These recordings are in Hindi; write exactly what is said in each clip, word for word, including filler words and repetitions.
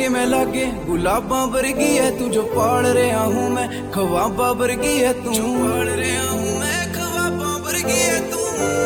के मैं लागे गुलाबा वर्गी है तू जो पाल रहा हूँ मैं, ख्वाबा वर्गी है तू पाल रहा हूँ मैं, ख्वाबा वर्गी है तू।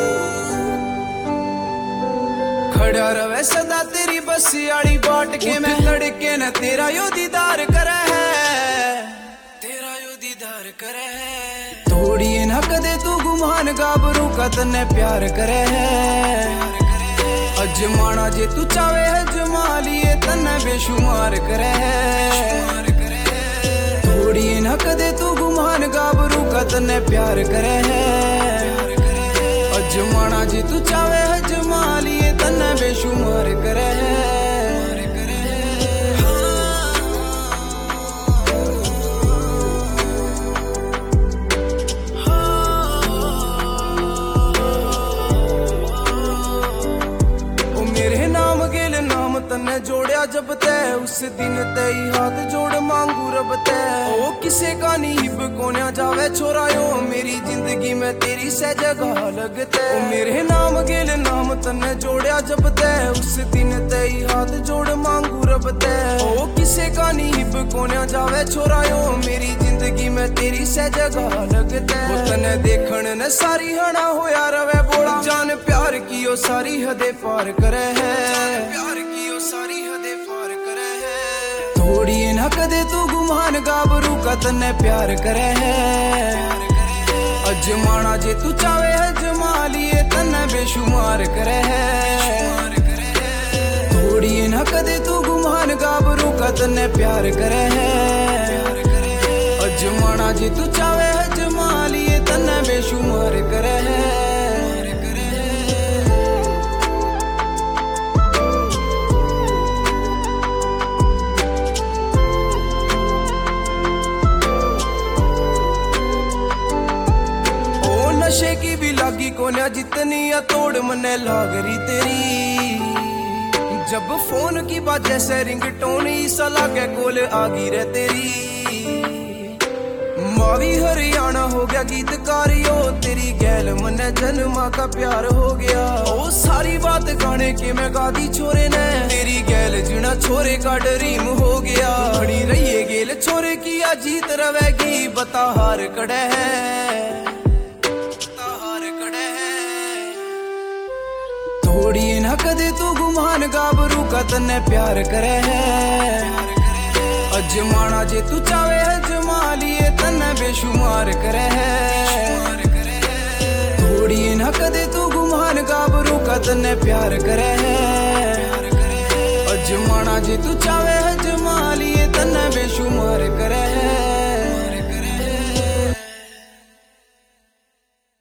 खड़ा रवे सदा तेरी बसी आड़ी बाट के मैं तड़के न तेरा यो दीदार करे है, तेरा यो दीदार करे है। थोड़ी ना कदे तू गुमान गाबरू का तन्ने प्यार करे है, अजमाना जे तू चावे है जमा लिए तन्ने बेशुमार करे है। थोड़ी ना कदे तू गुमान गाबरू का तन्ने प्यार करे है, अजमाना जे तू चावे है जमा लिए तन्ने बेशुमार करे है। तन्ने जोड़या जब तय उस दिन तई हाथ जोड़ मांगू रब तय। ओ किसे का नी हिब कोन्या जावे छोरा यो मेरी जिंदगी में तेरी सह जगह लगते। ओ मेरे नाम गेल नाम तन्ने जोड़या जब तय उस दिन तई हाथ जोड़ मांगू रब तय। ओ किसे का नी हिब कोन्या जावे छोरा यो मेरी जिंदगी में तेरी सह जगह लगते। ओ तन्ने देखण ने सारी हना होया रवे बोला जान प्यार की ओ सारी हदे पार करे है, प्यार की ओ सारी हदे पार करे है। थोड़ी ना कदे तू गुमान गाबरू का तन्ने प्यार करे है, अजमाना जे तू चावे है जमा लिए तन्ने बेशुमार करे है। थोड़ी ना कदे तू गुमान गाबरू का तन्ने प्यार करे है, अजमाना जे तू चावे है जमा लिए तन्ने बेशुमार करे है। नशे की भी लागी कोन्या जितनी या तोड़ मने लागरी तेरी, जब फोन की बात जैसे रिंगटोन सा लागे कोल आगी रे तेरी। मावी हरियाणा हो गया गीतकारियो तेरी गैल मने जन्मा का प्यार हो गया। ओ सारी बात गाने के मैं गादी छोरे ने तेरी गैल जीना छोरे का ड्रीम हो गया। खड़ी रहिए गेल छोरे की या जीत रवेगी बता हार कड़े है, थोड़ी ना कदे तू गुमान गाबरू का तन्ने प्यार करे है, अजमाना जे तू चावे है जमा लिए तन्ने बेशुमार करे है। थोड़ी ना कदे तू गुमान गाबरू का तन्ने प्यार करे है, अजमाना जे तू चावे है जमा लिए तन्ने बेशुमार